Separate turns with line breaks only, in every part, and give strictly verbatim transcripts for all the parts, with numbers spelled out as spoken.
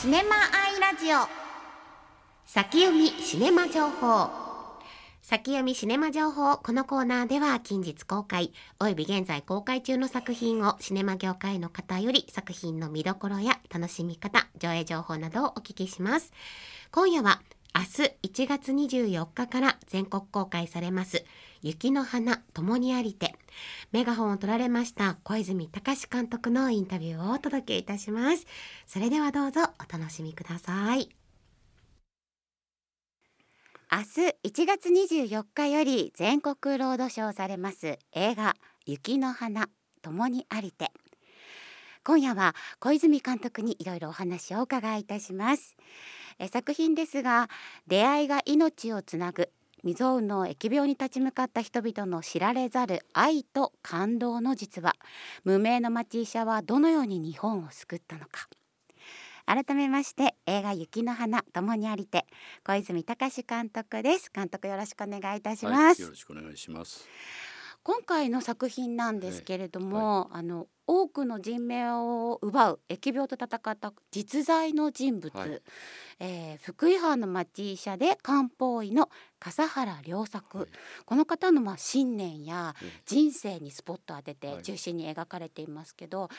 ネマアイラジオ先読みシネマ情報。先読みシネマ情報。このコーナーでは近日公開および現在公開中の作品をシネマ業界の方より作品の見どころや楽しみ方、上映情報などをお聞きします。今夜は明日いちがつにじゅうよっかから全国公開されます雪の花ともにありて、メガホンを取られました小泉隆監督のインタビューをお届けいたします。それではどうぞお楽しみください。明日いちがつにじゅうよっかより全国ロードショーされます映画雪の花ともにありて。今夜は小泉監督にいろいろお話をお伺いいたします。え作品ですが、出会いが命をつなぐ未曾有の疫病に立ち向かった人々の知られざる愛と感動の実話、無名の町医者はどのように日本を救ったのか。改めまして映画雪の花ともにありて、小泉隆監督です。監督よろしくお願いいたします。
はい、よろしくお願いします。
今回の作品なんですけれども、はい、あの多くの人命を奪う疫病と戦った実在の人物、はい、えー、福井藩の町医者で漢方医の笠原良作、はい、この方のまあ信念や人生にスポットを当てて中心に描かれていますけど、はい、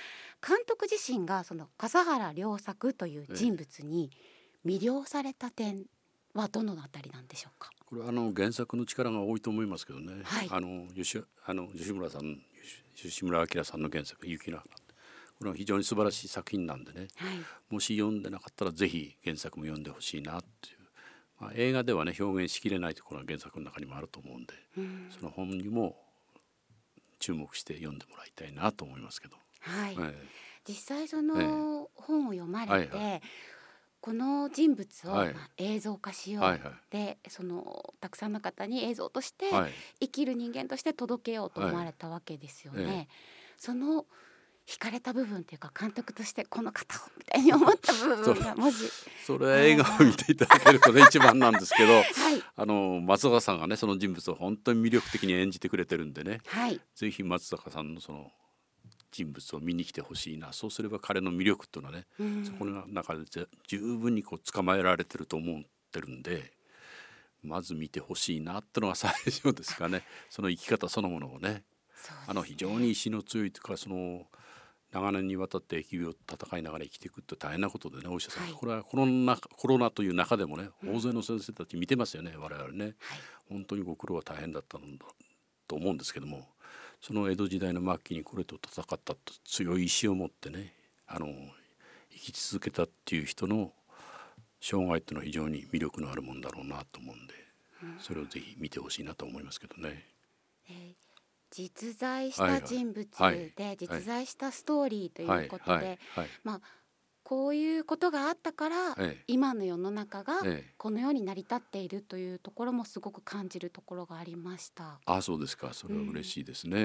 監督自身がその笠原良作という人物に魅了された点はどのあたりなんでしょうか。
これはあの原作の力が多いと思いますけどね、
はい、
あの吉あの吉村さん吉村明さんの原作雪の花、これは非常に素晴らしい作品なんでね、はい、もし読んでなかったらぜひ原作も読んでほしいなっていう、まあ、映画ではね表現しきれないところが原作の中にもあると思うんで、うん、その本にも注目して読んでもらいたいなと思いますけど、
はい、えー、実際そ
え
の本を読まれて、はいはい、この人物を、はいまあ、映像化しよう、はいはい、でそのたくさんの方に映像として、はい、生きる人間として届けようと思われたわけですよね、はいええ、その惹かれた部分っていうか、監督としてこの方をみたいに思った部分がもし
それは映画を見ていただけるとね一番なんですけど、はい、あの松坂さんがねその人物を本当に魅力的に演じてくれてるんでね、はい、ぜひ松坂さんのその人物を見に来てほしいな。そうすれば彼の魅力っていうのはね、うん、そこの中で十分にこう捕まえられてると思ってるんで、まず見てほしいなってのが最初ですかね。その生き方そのものを ね, ねあの非常に意志の強いというか、その長年にわたって疫病と戦いながら生きていくって大変なことでね、お医者さん、はい、これはコロナ、コロナという中でもね大勢の先生たち見てますよね、うん、我々ね、はい、本当にご苦労は大変だったんだと思うんですけども、その江戸時代の末期にこれと戦ったと強い意志を持ってね、あの生き続けたっていう人の生涯っていうのは非常に魅力のあるもんだろうなと思うんで、うん、それをぜひ見てほしいなと思いますけどね。
えー、実在した人物で、はいはい、実在したストーリーということで、はいはいはい、まあこういうことがあったから、ええ、今の世の中がこのように成り立っているというところもすごく感じるところがありました。
あ、そうですか。それは嬉しいですね、うん、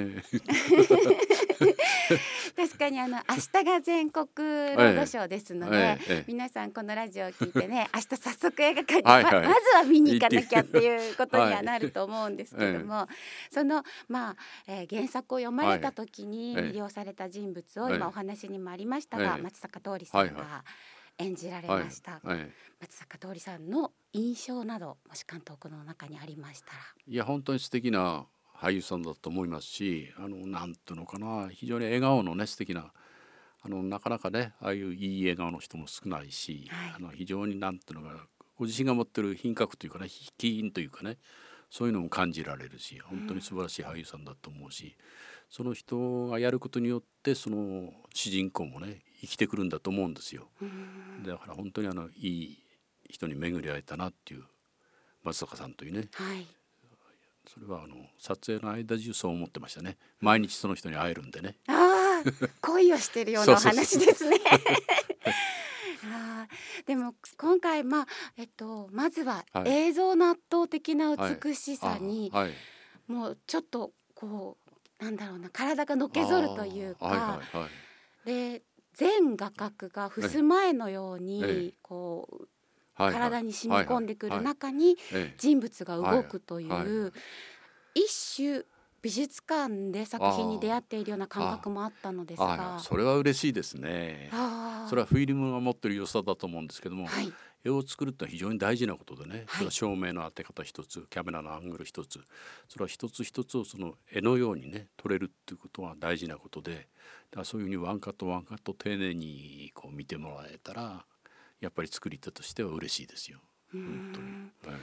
確かにあの明日が全国ロードショーですので、ええええ、皆さんこのラジオを聞いてね明日早速映画館に、はいはい、ま, まずは見に行かなきゃっていうことにはなると思うんですけども、はい、その、まあえー、原作を読まれた時に魅了された人物を、今お話にもありましたが、はい、松坂桃李さんが演じられました、はいはい、松坂桃李さんの印象などもし監督の中にありましたら。
いや本当に素敵な俳優さんだと思いますし、あのなんていうのかな、非常に笑顔のね素敵な、あのなかなかねああいういい笑顔の人も少ないし、はい、あの非常になんていうのか、ご自身が持ってる品格というかね、気品というかね、そういうのも感じられるし、本当に素晴らしい俳優さんだと思うし、うん、その人がやることによってその主人公もね生きてくるんだと思うんですよ。だから本当にあのいい人に巡り会えたなっていう松坂さんというね、はい、それはあの撮影の間中そう思ってましたね。毎日その人に会えるんでね。
ああ、恋をしてるようなお話ですね。あ、でも今回、まあえっと、まずは映像の圧倒的な美しさに、はいはい、もうちょっとこうなんだろうな、体がのけぞるというか、はいはいはい、で全画角が襖絵のようにこう、はいはい、体に染み込んでくる中に人物が動くという、一種美術館で作品に出会っているような感覚もあったのですが、
それは嬉しいですね。それはフィルムが持っている良さだと思うんですけども、はい、絵を作るってのは非常に大事なことでね、はい、それは照明の当て方一つ、キャメラのアングル一つ、それは一つ一つをその絵のようにね撮れるっていうことは大事なことで、だからそういうふうにワンカットワンカット丁寧にこう見てもらえたらやっぱり作り手としては嬉しいですよ。本当に、はい、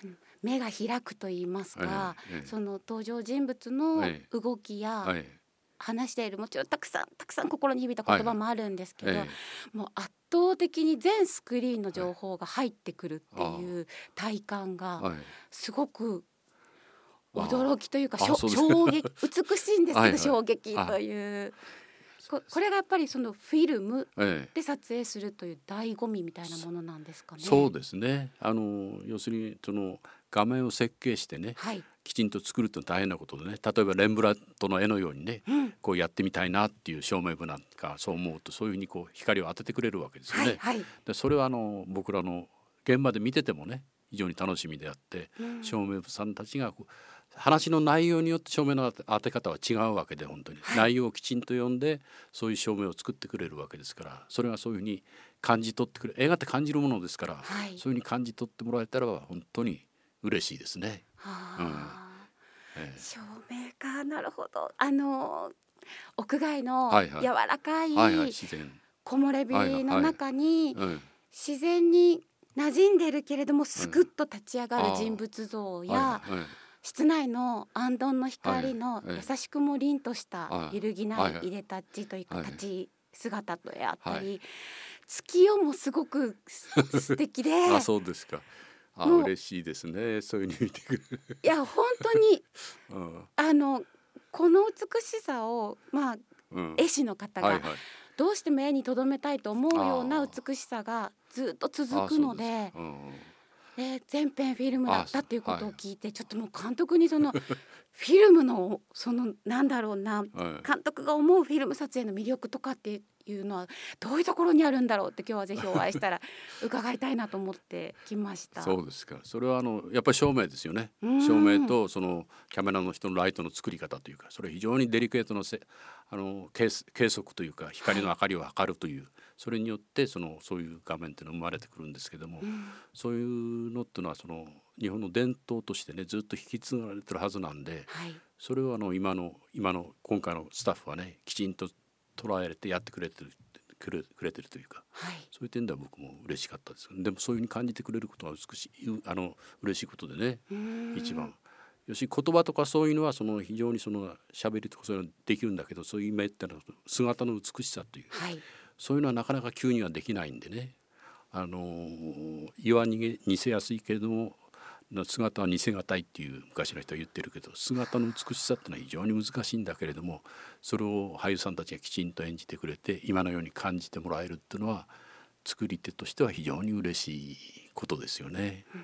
目が開くと言いますか、ええ、その登場人物の動きや、ええ、話しているもちろんたくさんたくさん心に響いた言葉もあるんですけど、はいはい、もう圧倒的に全スクリーンの情報が入ってくるっていう体感がすごく驚きというか、はい、衝撃美しいんですけど、はいはい、衝撃というこ, これがやっぱりそのフィルムで撮影するという醍醐味みたいなものなんですかね。
そうですね。あの要するにその画面を設計してね、はい、きちんと作るって大変なことでね、例えばレンブラントの絵のようにね、うん、こうやってみたいなっていう照明部なんかそう思うとそういうふうにこう光を当ててくれるわけですよね。はいはい、でそれはあの僕らの現場で見ててもね非常に楽しみであって、うん、照明部さんたちがこう話の内容によって照明の当て方は違うわけで、本当に、はい、内容をきちんと読んでそういう照明を作ってくれるわけですから、それがそういうふうに感じ取ってくれ、映画って感じるものですから、はい、そういうふうに感じ取ってもらえたら本当に嬉しいですね。
うんええ、照明か、なるほど。あの屋外の柔らかい木漏れ日の中に自然に馴染んでるけれどもすぐっと立ち上がる人物像や室内のアンドンの光の優しくも凛とした揺るぎないいでたちというか立ち姿とあったり、月夜もすごく素敵で
あ、そうですか。あ、嬉しいですね。そういう風に見てくる。
いや本当に、うん、あのこの美しさをまあ、うん、絵師の方が、はいはい、どうしても絵に留めたいと思うような美しさがずっと続くので、うん、で全編フィルムだったっていうことを聞いて、はい、ちょっともう監督にそのフィルムのそのなんだろうな、はい、監督が思うフィルム撮影の魅力とかっていうのはどういうところにあるんだろうって今日はぜひお会いしたら伺いたいなと思ってきました。
そうですか。それはあのやっぱり照明ですよね。照明とそのキャメラの人のライトの作り方というか、それ非常にデリケートなせあの計測というか光の明かりを測るという、はい、それによってそのそういう画面っていうのが生まれてくるんですけども、うん、そういうのっていうのはその日本の伝統としてねずっと引き継がれてるはずなんで、はい、それをあの今の今の今回のスタッフはねきちんと捉えてやってくれてるくれ、くれてるというか、はい、そういう点では僕も嬉しかったです。でもそういうふうに感じてくれることは美しい、あの嬉しいことでね、一番よし言葉とかそういうのはその非常にその喋りとかそういうのできるんだけど、そういう目ってのは姿の美しさという、はい、そういうのはなかなか急にはできないんでね、あの岩に似せやすいけれども姿は似せがたいっていう昔の人は言ってるけど、姿の美しさってのは非常に難しいんだけれども、それを俳優さんたちがきちんと演じてくれて今のように感じてもらえるっていうのは作り手としては非常に嬉しいことですよね。
うん、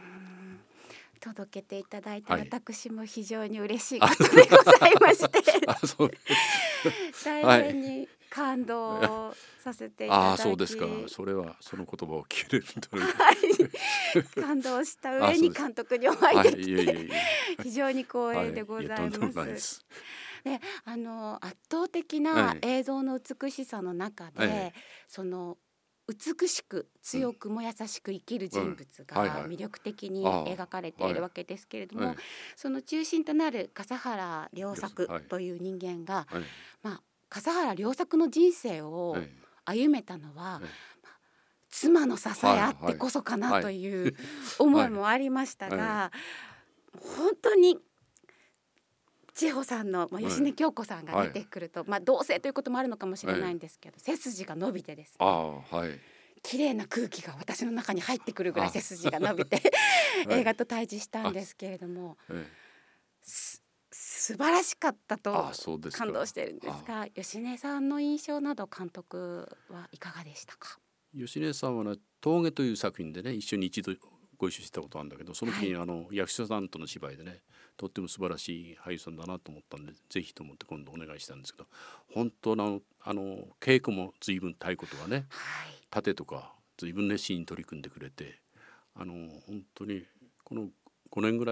届けていただいた私も非常に嬉しいことでございまして、はい、そう大変に感動させていただき、
ああそうですか。それはその言葉を聞けると、はい、
感動した上に監督にお会いできて非常に光栄でございます。で、あの圧倒的な映像の美しさの中で、はい、その美しく強くも優しく生きる人物が魅力的に描かれているわけですけれども、はいはい、その中心となる笠原良作という人間が、はい、まあ笠原良作の人生を歩めたのは、はい、妻の支えあってこそかなという思いもありましたが、本当に千穂さんの、まあ、吉根京子さんが出てくると、はい、まあ、同性ということもあるのかもしれないんですけど、はい、背筋が伸びてですね、あ、はい、綺麗な空気が私の中に入ってくるぐらい背筋が伸びて映画と対峙したんですけれども、はい、す素晴らしかったと感動しているんですが、吉根さんの印象など監督はいかがでしたか？
吉根さんはね、峠という作品でね一緒に一度ご一緒したことあるんだけど、その時にあの、はい、役者さんとの芝居でねとっても素晴らしい俳優さんだなと思ったんで、ぜひと思って今度お願いしたんですけど、本当のあの稽古も随分太鼓とかね、はい、盾とか随分熱心に取り組んでくれて、あの本当にこのごねんぐらい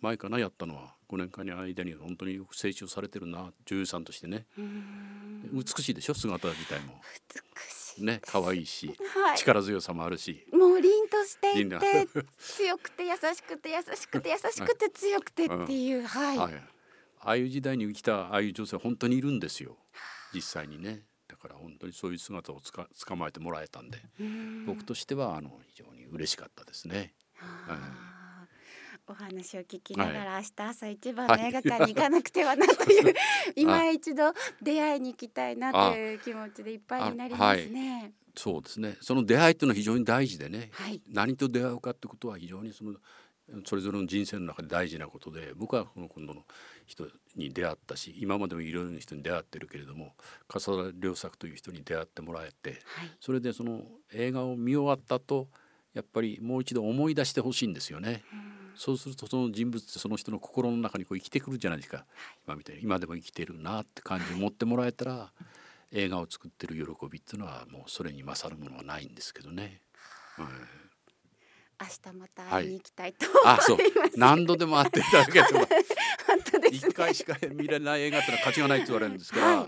前かなやったのはごねんかんの間に本当によく成長されてるな女優さんとしてね。美しいでしょ姿自体も
美しい
ね可愛いし、
はい、
力強さもあるし
もう凛としていて強くて優しくて優しくて優しくて強くてっていう、うん、はい、はい、
ああいう時代に生きたああいう女性は本当にいるんですよ実際にね。だから本当にそういう姿をつか捕まえてもらえたんで、ん僕としてはあの非常に嬉しかったですね。
はあ、うん、お話を聞きながら、はい、明日朝一番の映画館に行かなくてはなという、はい、今一度出会いに行きたいなという気持ちでいっぱいになりますね。はい、
そうですね。その出会いというのは非常に大事でね、はい、何と出会うかってことは非常にそのそれぞれの人生の中で大事なことで、僕はこの今度の人に出会ったし、今までもいろいろな人に出会ってるけれども、笠田良作という人に出会ってもらえて、はい、それでその映画を見終わったとやっぱりもう一度思い出してほしいんですよね。うん、そうするとその人物ってその人の心の中にこう生きてくるじゃないですか。はい、今みたいに今でも生きてるなって感じを持ってもらえたら、はい、映画を作ってる喜びっていうのはもうそれに勝るものはないんですけどね。うん、
明日また会いに行きたいと思います。はい、あ、そう、
何度でも会っていただければ
本当ですね、
一回しか見れない映画ってのは価値がないって言われるんですから、はい、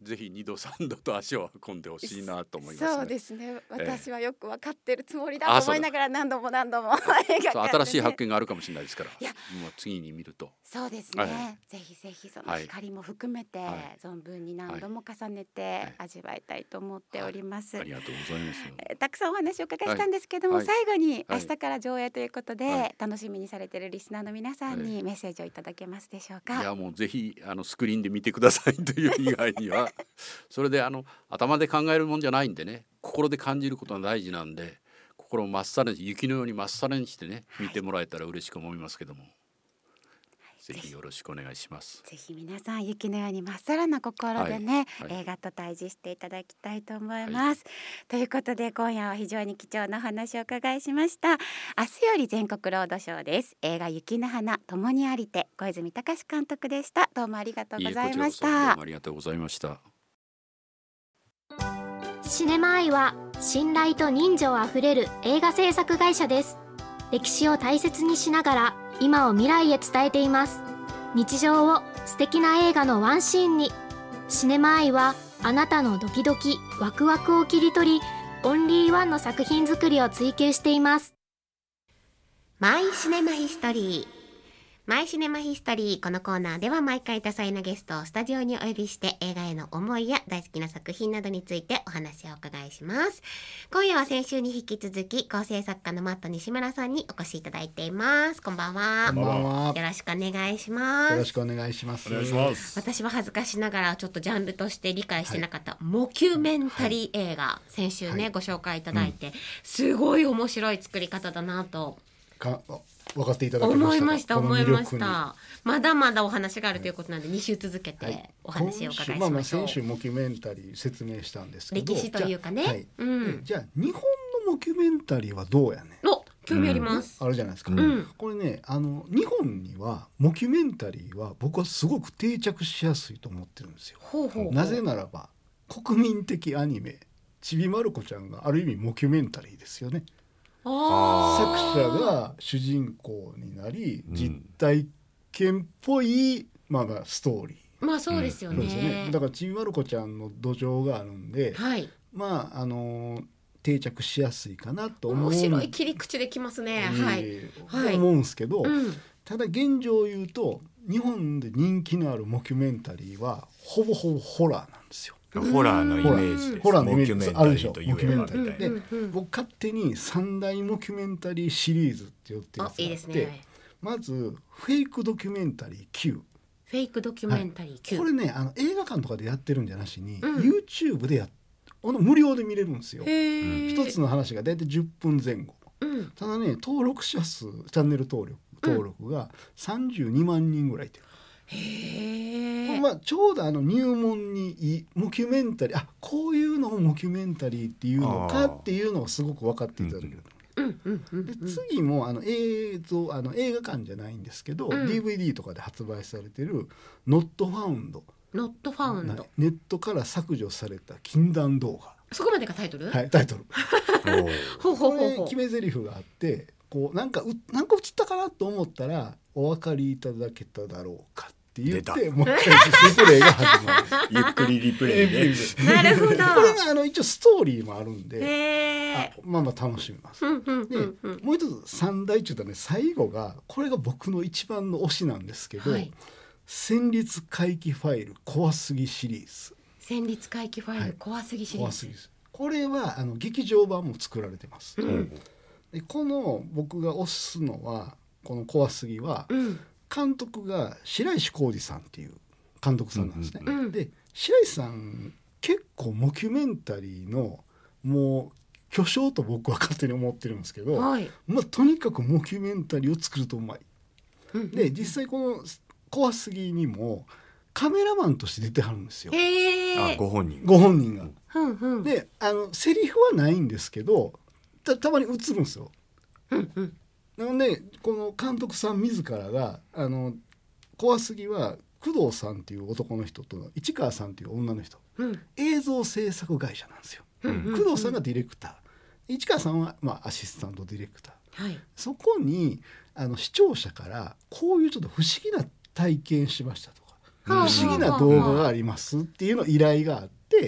ぜひ二度三度と足を運んでほしいなと思いますね。
そうですね、私はよく分かってるつもりだと思いながら何度も何度も映画館で、ね、
新しい発見があるかもしれないですから、いやもう次に見ると
そうですね、はい、ぜひぜひその光も含めて、はい、存分に何度も重ねて味わいたいと思っております。
はいはい、ありがとうございます。
えー、たくさんお話を伺いしたんですけども、はい、最後に明日から上映ということで、はい、楽しみにされているリスナーの皆さんにメッセージをいただけますでしょうか。
いやもうぜひあのスクリーンで見てくださいという以外にはそれであの頭で考えるもんじゃないんでね、心で感じることが大事なんで、心をまっさらに雪のようにまっさらにしてね、見てもらえたら嬉しく思いますけども、はい、ぜひよろしくお願いします。
ぜひ皆さん雪のようにまっさらな心でね、はいはい、映画と対峙していただきたいと思います、はい、ということで今夜は非常に貴重なお話を伺いしました。明日より全国ロードショーです。映画雪の花共にありて、小泉隆監督でした。どうもありがとうございました。
いい、どうもありがとうございました。
シネマアイは信頼と人情あふれる映画制作会社です。歴史を大切にしながら今を未来へ伝えています。日常を素敵な映画のワンシーンに。シネマアイはあなたのドキドキワクワクを切り取り、オンリーワンの作品作りを追求しています。
マイシネマヒストリー。マイシネマヒストリー。このコーナーでは毎回多彩なゲストをスタジオにお呼びして映画への思いや大好きな作品などについてお話をお伺いします。今夜は先週に引き続き構成作家のマット西村さんにお越しいただいています。こんばんは。
こんばんは。
よろしくお願いします。
よろしくお願いします。
お願いします。
私は恥ずかしながらちょっとジャンルとして理解してなかった、はい、モキュメンタリー映画、はい、先週ね、はい、ご紹介いただいて、うん、すごい面白い作り方だなと
か分かっていただけましたか。
思いました思いました。まだまだお話があるということなんで、はい、に週続けてお話を伺いしましょう。
まあ、まあ先週モキュメンタリー説明したんですけど、
歴史というかね、
じゃあ、はい、うん、じゃあ日本のモキュメンタリーはどうやねん。
お、興味あります、
うん、あるじゃないですか、
うん、
これね、あの日本にはモキュメンタリーは僕はすごく定着しやすいと思ってるんですよ。
ほうほうほう。
なぜならば国民的アニメちびまる子ちゃんがある意味モキュメンタリーですよね。作者が主人公になり、うん、実体験っぽい、まあ、まあストーリー、
まあそうですよね、うん、そうですよね。
だからちびまる子ちゃんの土壌があるんで、
はい、
まああのー、定着しやすいかなと思う。
面白い切り口できますね、えー、はい、はい、
思うんですけど、
うん、
ただ現状を言うと日本で人気のあるモキュメンタリーはほぼほぼホラーなんですよ。
ホラーのイメージです。
ホラーのイメージあるでしょ。
モキュメンタリー
で、僕勝手に三大モキュメンタリーシリーズって言ってるやつがあって、
いいですね、
まずフェイクドキュメンタリー Q。
フェイクドキュメンタリー Q、
はい、これね、あの映画館とかでやってるんじゃなしに、うん、YouTube でやっ無料で見れるんですよ。一つの話がだいたいじゅっぷんぜん後、うん、ただね登録者数チャンネル登録登録がさんじゅうにまんにんぐらいいてる。
へ
まあ、ちょうどあの入門にいいモキュメンタリー、あ、こういうのをモキュメンタリーっていうのかっていうのをすごく分かっていただけると、うん、で次もあの映像あの映画館じゃないんですけど、うん、ディーブイディー とかで発売されてる Not Found、
Not Found、
ネットから削除された禁断動画。
そこまでがタイトル？
はい、タイトル
ほうほうほうほう。
これ決め台詞があって、 こうなんかうなんか映ったかなと思ったらお分かりいただけただろうかって言ってもう一回リプレイが始まる
ゆっくりリプレイで
なるほど。これ
があの一応ストーリーもあるんであまあまあ楽しみます。
うんうん
で
うんうん
もう一つ三大中だね最後がこれが僕の一番の推しなんですけど、
はい
戦慄回帰ファイル怖すぎシリーズ
戦慄回帰ファイル、はい、怖すぎシリーズ
怖すぎです。これはあの劇場版も作られてます、うん、でこの僕が推すのはこの怖すぎは、うん、監督が白石浩二さんっていう監督さんなんですね、うんうん、で白石さん結構モキュメンタリーのもう巨匠と僕は勝手に思ってるんですけど、はいまあ、とにかくモキュメンタリーを作るとうまい、うんうん、で実際この怖すぎにもカメラマンとして出てはるんですよ。
へ
あご本人
ご本人が、
うんうん、
であのセリフはないんですけど た, たまに映るんですよ、
うんうん、
なのでこの監督さん自らがあの怖すぎは工藤さんっていう男の人と市川さんっていう女の人、うん、映像制作会社なんですよ、うんうんうん、工藤さんがディレクター市川さんは、まあ、アシスタントディレクター、はい、そこにあの視聴者からこういうちょっと不思議な体験しましたとか、うん、不思議な動画がありますっていうの依頼があって、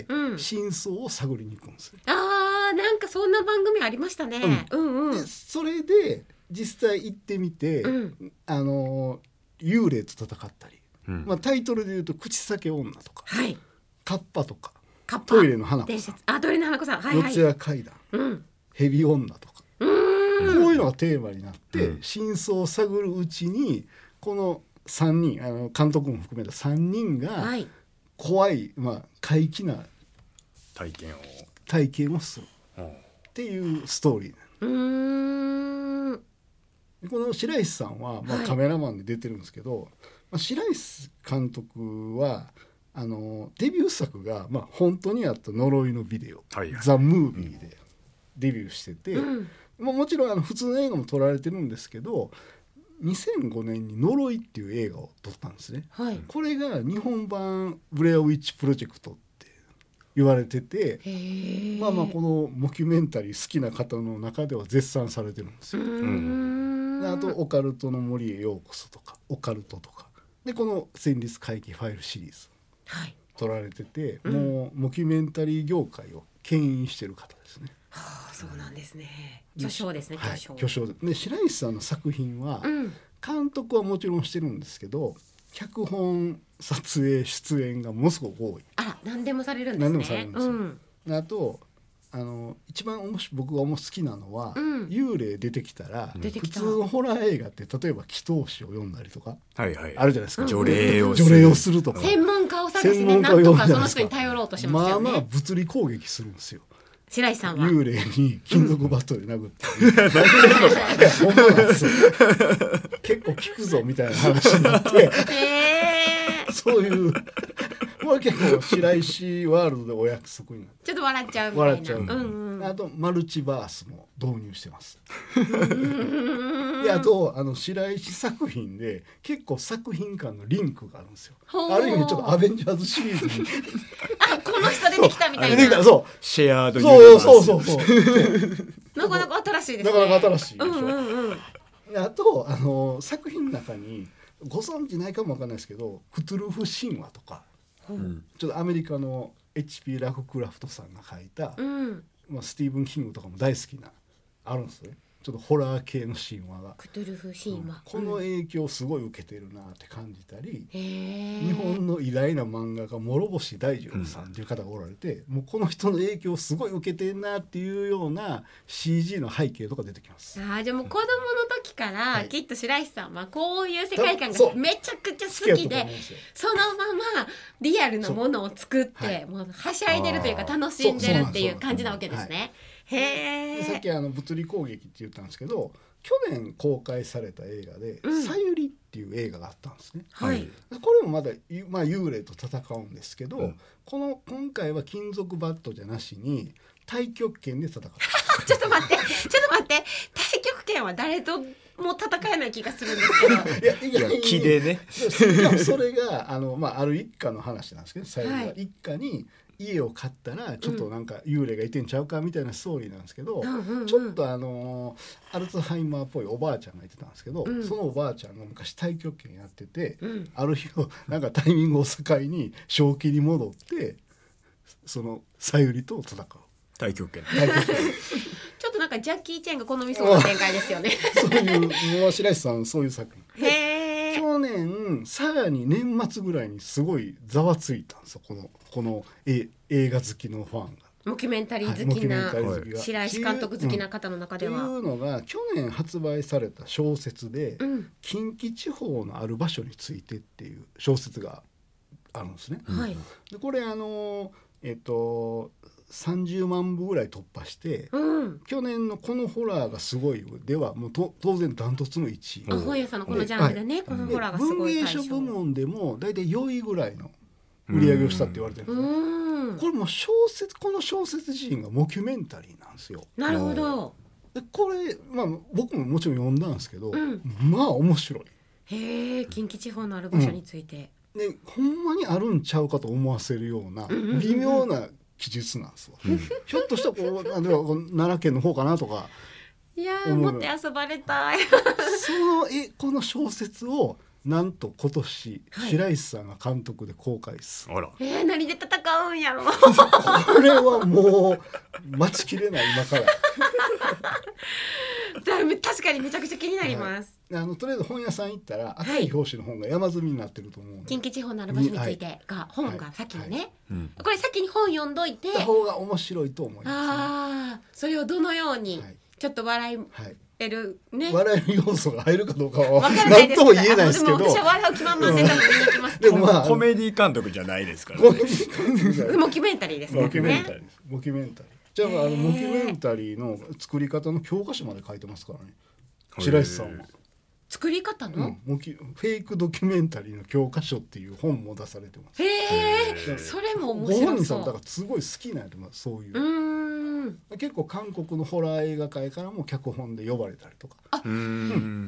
うん、真相を探りに行くんですよ。
あーなんかそんな番組ありましたね、うんうんうん、
でそれで実際行ってみて、うん、あの幽霊と戦ったり、うんまあ、タイトルで言うと口裂け女とか、はい、カッパとか
カッパ
トイレの花子さん
あトイレの花子さん、はいはい、
四谷怪談、うん、ヘビ女とかうーんこういうのがテーマになって、うん、真相を探るうちにこのさんにんあの監督も含めたさんにんが怖い、まあ、怪奇な
体験を
体験をするっていうストーリー。
うーん
この白石さんは、まあ、カメラマンで出てるんですけど、はいまあ、白石監督はあのデビュー作が、まあ、本当にあった呪いのビデオ、はいはい、ザ・ムービーでデビューしてて、うんまあ、もちろんあの普通の映画も撮られてるんですけどにせんごねんに呪いっていう映画を撮ったんですね、はい、これが日本版ブレアウィッチプロジェクトって言われててまあまあこのモキュメンタリー好きな方の中では絶賛されてるんですよ。うんであとオカルトの森へようこそとかオカルトとかでこの戦慄回帰ファイルシリーズ、はい、撮られてて、うん、もうモキュメンタリー業界を牽引してる方ですね。
はあ、そうなんですね。巨匠ですね。
巨匠。はい、巨匠で白石さんの作品は、うん、監督はもちろんしてるんですけど、脚本、撮影、出演がものすごく多い。
あら、何でもされるんですね。何でもされるんですよ。うん、
あとあの一番もし僕が好きなのは、うん、幽霊出てきたら、うん、普通のホラー映画って例えば祈祷師を読んだりとか、はいはい、あるじゃないですか。
除霊を
除霊をするとか。
専門家を探してね、なんとかその人に頼ろうとしますよね。
まあまあ物理攻撃するんですよ。
白石さんは
幽霊に金属バットで殴って殴れるのか結構効くぞみたいな話になって、えー、そういうこれ結構白石ワールドでお約束になって
ちょっと笑っちゃうみたいな
笑っちゃう、うんうん、あとマルチバースも導入してますであとあの白石作品で結構作品間のリンクがあるんですよ。ある意味ちょっとアベンジャーズシリーズに
あこの人出てきたみたいな
そう
シェアードユニバース
そうそうそうそう
なかなか新しいですね。
なかなか新しいでしょ、
うんうんうん、
あとあの作品の中にご存知ないかもわかんないですけどクトゥルフ神話とか、うん、ちょっとアメリカの エイチピー ラフクラフトさんが書いた、うんまあ、スティーブン・キングとかも大好きなあるんですね。ちょっとホラー系の神話が
クトゥルフ神話、うん、
この影響をすごい受けてるなって感じたり、うん、日本の偉大な漫画家諸星大二郎さんっていう方がおられて、うん、もうこの人の影響をすごい受けてるなっていうような シージー の背景とか出てきます。
あじゃあもう子供の時から、うん、きっと白石さんはこういう世界観がめちゃくちゃ好きで そ, そのままリアルなものを作って、はい、もうはしゃいでるというか楽しんでるっていう感じなわけですね。へ
でさっきあの物理攻撃って言ったんですけど去年公開された映画で「さゆり」っていう映画があったんですね、はい、これもまだ、まあ、幽霊と戦うんですけど、うん、この今回は金属バットじゃなしに太極拳で戦う
ちょっと待ってちょっと待って太極拳は誰とも戦えない気がするんですけど
いやいや気でね
それがあの、まあ、ある一家の話なんですけど最後は一家に、 家を買ったらちょっとなんか幽霊がいてんちゃうかみたいなストーリーなんですけど、
うんうんうん、
ちょっとあのアルツハイマーっぽいおばあちゃんがいてたんですけど、うん、そのおばあちゃんが昔太極拳やってて、うん、ある日をなんかタイミングを境に正気に戻ってそのさゆりと戦う
太極拳
ちょっとなんかジャッキー・チェンが好みそうな展開ですよね
そういう野白石さんそういう作品
へ
去年さらに年末ぐらいにすごいざわついたんですよこのこのえ映画好きのファンが
モキュメンタリー好きな、はい、白石監督好きな方の中では、
うん、っていうのが去年発売された小説で、うん、近畿地方のある場所についてっていう小説があるんですね、
はい、
でこれあのえっとさんじゅうまんぶぐらい突破して、
うん、
去年のこのホラーがすごいではもうと当然ダントツのいちい、
あ本屋さんのこのジャンルでね、はい、このホラーがすごい
文芸書部門でもだいたいよんいぐらいの売り上げをしたって言われてるんですね、うん、これも小説この小説自身がモキュメンタリーなんですよ。
なるほど。
でこれ、まあ、僕ももちろん読んだんですけど、うん、まあ面白い。
へえ近畿地方のある場所について、
うん、でほんまにあるんちゃうかと思わせるような微妙な記述なんですよ、うん、ひょっとしたらこうなんで奈良県の方かなとか
いやー持って遊ばれたい
そのえこの小説をなんと今年、はい、白石さんが監督で公開する。
あら
えー、何で戦うんやろ
これはもう待ちきれない今から
確かにめちゃくちゃ気になります、
はい、あのとりあえず本屋さん行ったら赤い表紙の本が山積みになってると思うので、
近畿地方のある場所についてが、はい、本が先にね、はいはい、これ先に本読んどいて
方が面白いと思います、ね、
あそれをどのようにちょっと笑い、はいね、
笑える要素が入るかどうかは何とも言えないですけど、
でも私は笑う気満々で多分見に行きますけど、
でもまあコメディ監督じゃないですからね。
モキュメンタリーですね。
モキュメンタリーです。モキュメンタリー。じゃあ、あのモキュメンタリーの作り方の教科書まで書いてますからね。白石さんは。
作り方の、うん、
モキフェイクドキュメンタリーの教科書っていう本も出されてます。
へえ。それも面白そう。
ご本人さんだからすごい好きなんでそういう。
うん
結構韓国のホラー映画界からも脚本で呼ばれたりとか、
あ、うん、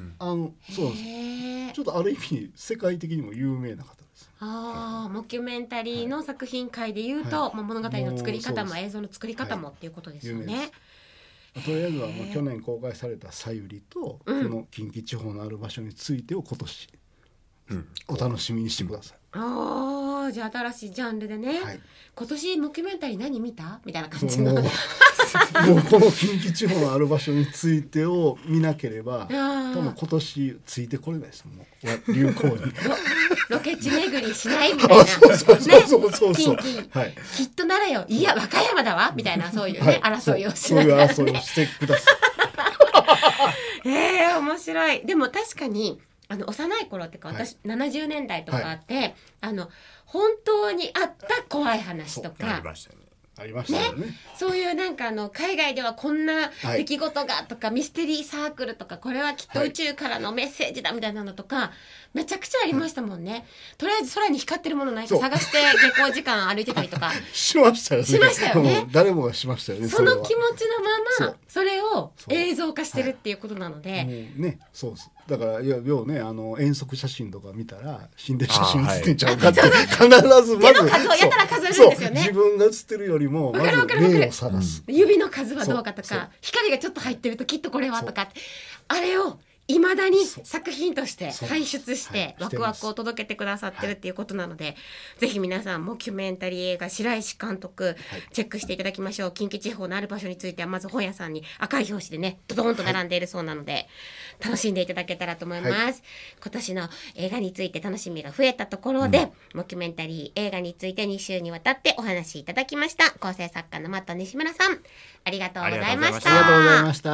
あのそうです。ちょっとある意味世界的にも有名な方です。
ああ、モキュメンタリーの作品界でいうと、はい、物語の作り方も映像の作り方もっていうことですよね。
はい、とりあえずはもう去年公開されたさゆりと、うん、この近畿地方のある場所についてを今年、うん、お楽しみにしてください。
ああ、じゃあ新しいジャンルでね、はい、今年モキュメンタリー何見たみたいな感じの
もうこの近畿地方のある場所についてを見なければ多分今年ついてこれないです。もう流行に
ロケ地巡りしないみたいな近畿、はい、きっとならよ、いや和歌山だわみたいなそういうね、はい、争いをしながらね、
そういう争いをしてくださ
いえー、面白い。でも確かにあの幼い頃っていうか、私、はい、ななじゅうねんだいとかあって、はい、あの本当にあった怖い話とか
ありましたね。ありましたよね。
ね、そういうなんかあの海外ではこんな出来事がとか、はい、ミステリーサークルとかこれはきっと宇宙からのメッセージだみたいなのとか、はい、めちゃくちゃありましたもんね、はい、とりあえず空に光ってるものないか探して下校時間歩いてたりとか
しましたよね。
しましたよね。
誰もがしましたよね。
その気持ちのままそれを映像化してるっていうことなので、はい、
もうね、そうです。だからいやようね、あの遠足写真とか見たら死んでる写真写ってんちゃうかって、はい、必ずまず
手の数をやたら数えるんですよね。
自分が写ってるよりもまず目を探す、
うん、指の数はどうかとか、光がちょっと入ってるときっとこれはとか、あれをいまだに作品として輩出してワクワクを届けてくださってるっていうことなので、はい、ぜひ皆さんモキュメンタリー映画白石監督、はい、チェックしていただきましょう。近畿地方のある場所についてはまず本屋さんに赤い表紙でねドドーンと並んでいるそうなので、はい、楽しんでいただけたらと思います、はい、今年の映画について楽しみが増えたところで、うん、モキュメンタリー映画についてに週にわたってお話しいただきました。構成作家のマット西村さん、ありがとうございました。
ありがとうございました。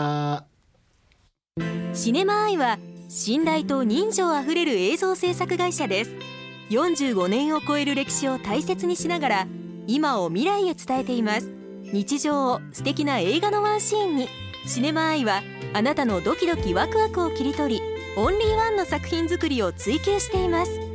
シネマアイは信頼と人情あふれる映像制作会社です。よんじゅうごねんを超える歴史を大切にしながら今を未来へ伝えています。日常を素敵な映画のワンシーンに。シネマアイはあなたのドキドキワクワクを切り取りオンリーワンの作品作りを追求しています。